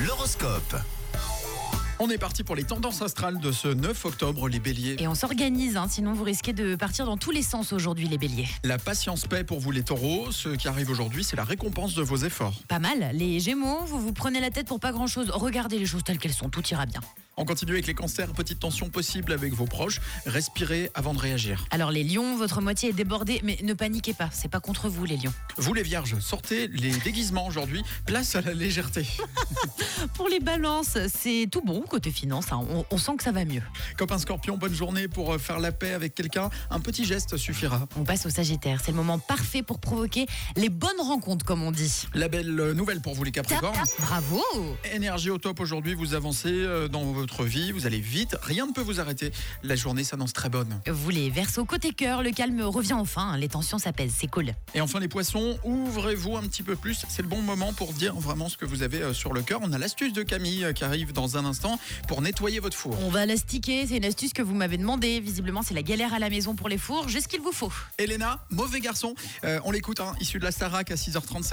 L'horoscope. On est parti pour les tendances astrales de ce 9 octobre, les béliers. Et on s'organise, sinon vous risquez de partir dans tous les sens aujourd'hui, les béliers. La patience paie pour vous les taureaux. Ce qui arrive aujourd'hui, c'est la récompense de vos efforts. Pas mal. Les gémeaux, vous vous prenez la tête pour pas grand-chose. Regardez les choses telles qu'elles sont, tout ira bien. On continue avec les cancers, petite tension possible avec vos proches. Respirez avant de réagir. Alors les lions, votre moitié est débordée, mais ne paniquez pas, c'est pas contre vous les lions. Vous les vierges, sortez les déguisements aujourd'hui. Place à la légèreté. Pour les balances, c'est tout bon côté finance, on sent que ça va mieux. Copain scorpion, bonne journée pour faire la paix avec quelqu'un. Un petit geste suffira. On passe au sagittaire, c'est le moment parfait pour provoquer les bonnes rencontres comme on dit. La belle nouvelle pour vous les capricornes. Bravo. Énergie au top aujourd'hui, vous avancez dans votre vie, vous allez vite, rien ne peut vous arrêter. La journée s'annonce très bonne. Vous les verseaux côté cœur, le calme revient enfin, les tensions s'apaisent, c'est cool. Et enfin les poissons, ouvrez-vous un petit peu plus, c'est le bon moment pour dire vraiment ce que vous avez sur le cœur. On a l'astuce de Camille qui arrive dans un instant pour nettoyer votre four. On va l'astiquer, c'est une astuce que vous m'avez demandé. Visiblement c'est la galère à la maison pour les fours, juste ce qu'il vous faut. Elena, mauvais garçon, on l'écoute, issu de la Starac à 6h35.